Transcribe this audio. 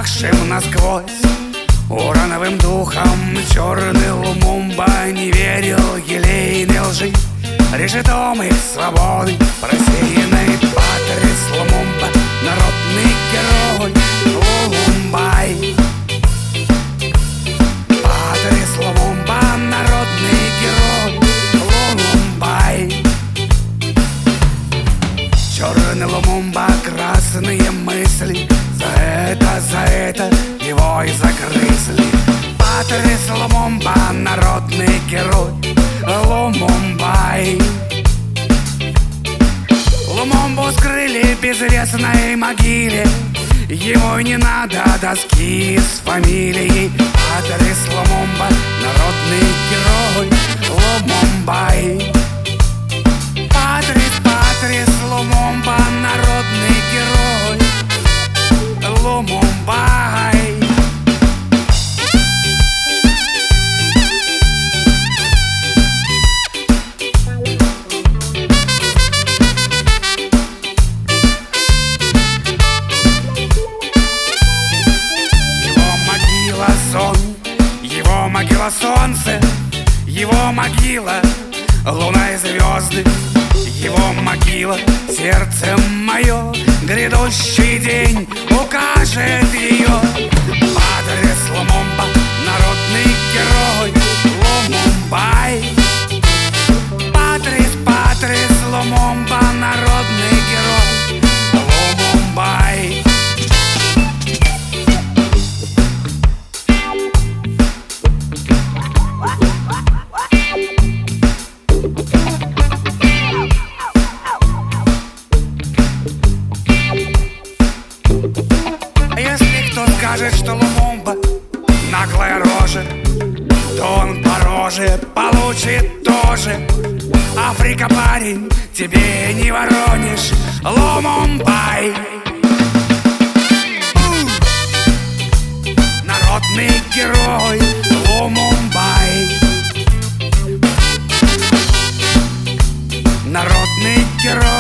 промокшим насквозь урановым духом. Черный Лумумба не верил елейной лжи, решетом их свободы просеянный Патрис Лумумба, народный герой Лумумбай. Патрис Лумумба, народный герой Лумумбай. Черный Лумумба, красные мысли, за это его и загрызли. Патрис Лумумба, народный герой Лумумбай. Лумумбу скрыли в безвестной могиле, ему не надо доски с фамилией. Патрис Лумумба, народный герой Лумумбай. Патрис Лумумба, народный герой Лумумбай. Его могила солнце, его могила луна и звезды, его могила сердце мое, грядущий день укажет ее. Патрис Лумумба, народный герой Лумумбай. Патрис Лумумба, народный герой Лумумбай. Если кто скажет, что Лумумба наглая рожа, то он по роже получит тоже. Африка, парень, тебе не воронишь Лумумбай. Народный герой Лумумбай. Народный герой